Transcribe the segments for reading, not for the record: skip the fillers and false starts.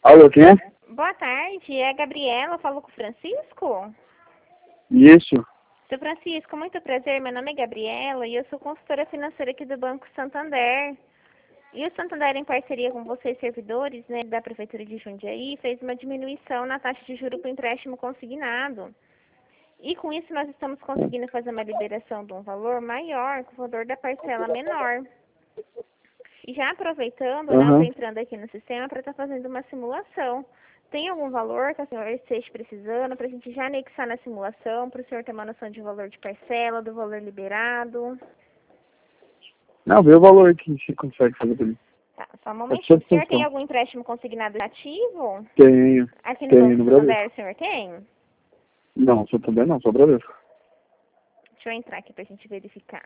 Alô, quem é? Boa tarde, é a Gabriela, falo com o Francisco. Isso. Seu Francisco, muito prazer, meu nome é Gabriela e eu sou consultora financeira aqui do Banco Santander. E o Santander, em parceria com vocês, servidores, né, da Prefeitura de Jundiaí, fez uma diminuição na taxa de juros para o empréstimo consignado. E com isso nós estamos conseguindo fazer uma liberação de um valor maior, com o valor da parcela menor. E já aproveitando, né, eu estou entrando aqui no sistema para estar fazendo uma simulação. Tem algum valor que a senhora esteja precisando para a gente já anexar na simulação, para o senhor ter uma noção de valor de parcela, do valor liberado? Não, vê o valor que você consegue fazer pra mim. Tá, só um momentinho. O senhor tem algum empréstimo consignado ativo? Tenho. Aqui no Tenho Banco no Santander Bradesco. o senhor tem? Não, Santander não, só Bradesco. Deixa eu entrar aqui para a gente verificar.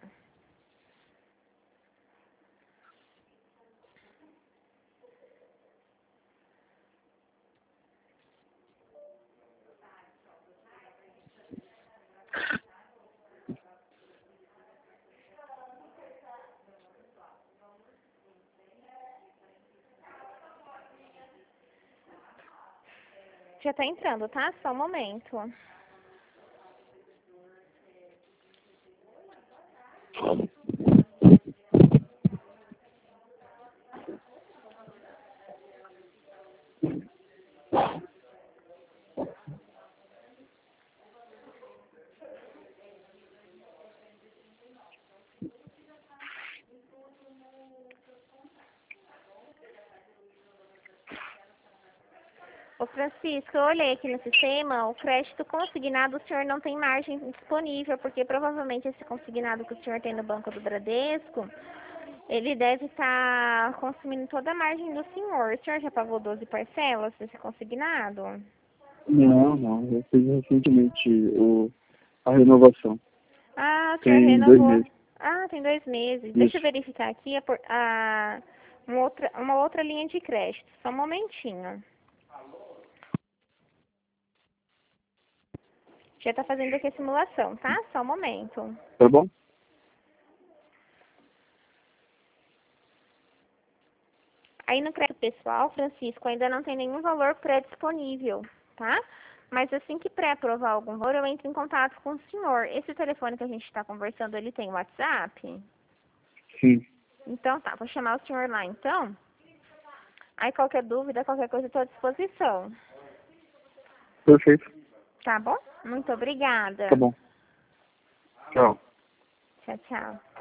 Já está entrando, tá? Só um momento. Ô Francisco, eu olhei aqui no sistema, o crédito consignado o senhor não tem margem disponível, porque provavelmente esse consignado que o senhor tem no Banco do Bradesco, ele deve estar consumindo toda a margem do senhor. O senhor já pagou 12 parcelas desse consignado? Não, eu fiz recentemente a renovação. Ah, o senhor Tem 2 renovou. meses. Ah, tem 2 meses. Isso. Deixa eu verificar aqui uma outra linha de crédito. Só um momentinho. Já está fazendo aqui a simulação, tá? Só um momento. Tá bom? Aí no crédito pessoal, Francisco, ainda não tem nenhum valor pré-disponível, tá? Mas assim que pré-aprovar algum valor, eu entro em contato com o senhor. Esse telefone que a gente está conversando, ele tem WhatsApp? Sim. Então tá, vou chamar o senhor lá então. Aí qualquer dúvida, qualquer coisa, estou à disposição. Perfeito. Tá bom? Muito obrigada. Tá bom. Tchau. Tchau, tchau.